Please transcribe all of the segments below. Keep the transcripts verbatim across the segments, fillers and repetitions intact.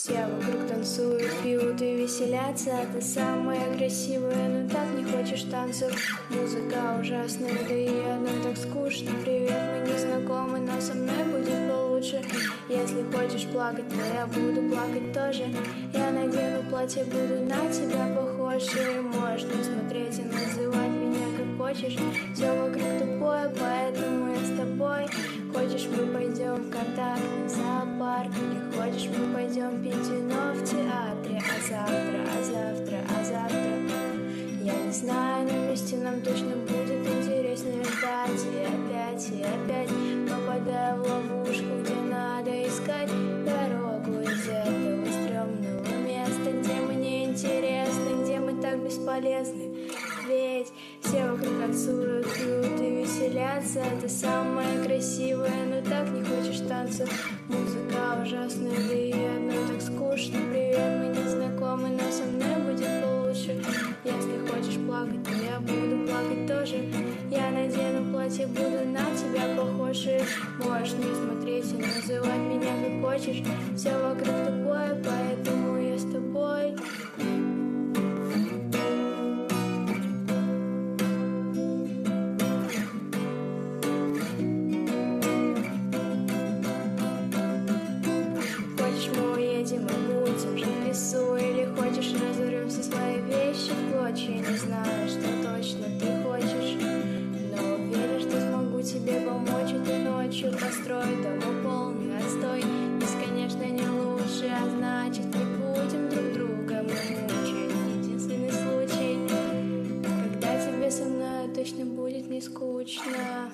Все вокруг танцуют, пьют и веселятся, а ты самая красивая, но так не хочешь танцев. Музыка ужасная, да и одной так скучно. Привет, мы не знакомы, но со мной будет получше. Если хочешь плакать, то я буду плакать тоже. Я надену платье, буду на тебя похожа. Можно смотреть и называть меня как хочешь. Все вокруг тупое, поэтому я с тобой. Хочешь, мы пойдем в контактный зоопарк, или хочешь, мы пойдем пить вино в театре. А завтра, а завтра, а завтра я не знаю, но вместе нам точно будет интересно ждать. И опять, и опять попадаю в ловушку, где надо искать дорогу из этого стрёмного места, где мне интересно, где мы так бесполезны. Ведь все вокруг танцуют, пьют и веселятся, а ты самая красивая, но так не хочешь танцев. Музыка ужасная, да и одной так скучно. Привет, мы не знакомы, но со мной будет получше. Если хочешь плакать, то я буду плакать тоже. Я надену платье, буду на тебя похожа. Можешь не смотреть и называть меня как хочешь. Все вокруг тупое, поэтому я с тобой. Мы будем жить в лесу, или хочешь, разорвем все свои вещи в клочья. Не знаю, что точно ты хочешь, но уверен, что смогу тебе помочь этой ночью. Построить дом полный отстой, здесь, конечно, не лучше, а значит, не будем друг друга мучить. Единственный случай, когда тебе со мной точно будет не скучно.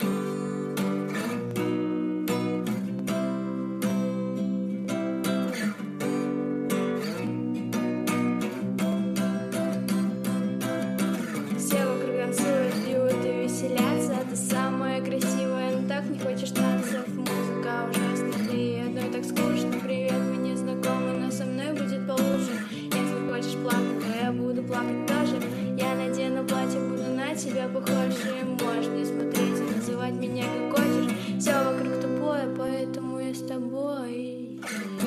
А ты самая красивая, но так не хочешь танцев. Музыка ужасная, и одной так скучно. Привет, мы не знакомы, но со мной будет получше. Если хочешь плакать, то я буду плакать тоже. Я надену платье, буду на тебя похожа. Можешь не смотреть и называть меня как хочешь. Все вокруг тупое, поэтому я с тобой.